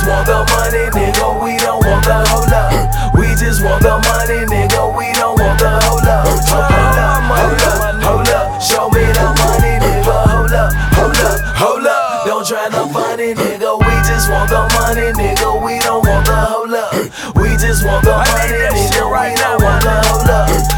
want the money, nigga, we don't want the hold up. We just want the money, nigga, we don't want the hold up. Hold up, hold up, hold up, show me the money, nigga, hold up, hold up, hold up. Don't try no funny, nigga, we just want the money, nigga, we don't want the hold up. We just want the money, nigga, we don't want the hold up.